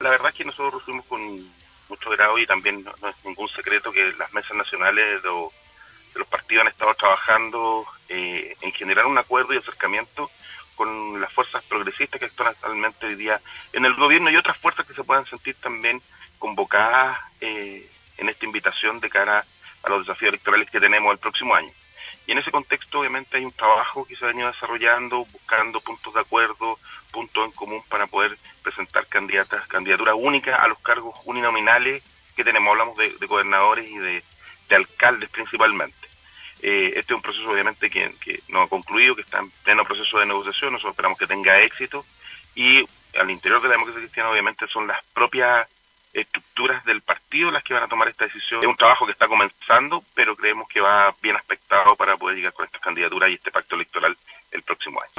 la verdad es que nosotros recibimos con mucho grado y también no es ningún secreto que las mesas nacionales de los partidos han estado trabajando en generar un acuerdo y acercamiento con las fuerzas progresistas que actúan actualmente hoy día en el gobierno y otras fuerzas que se puedan sentir también convocadas en esta invitación de cara a los desafíos electorales que tenemos el próximo año. Y en ese contexto obviamente hay un trabajo que se ha venido desarrollando, buscando puntos de acuerdo, puntos en común para poder presentar candidaturas únicas a los cargos uninominales que tenemos. Hablamos de gobernadores y de alcaldes principalmente. Este es un proceso obviamente que no ha concluido, que está en pleno proceso de negociación. Nosotros esperamos que tenga éxito y al interior de la democracia cristiana obviamente son las propias estructuras del partido las que van a tomar esta decisión. Es un trabajo que está comenzando, pero creemos que va bien aspectado para poder llegar con estas candidaturas y este pacto electoral el próximo año.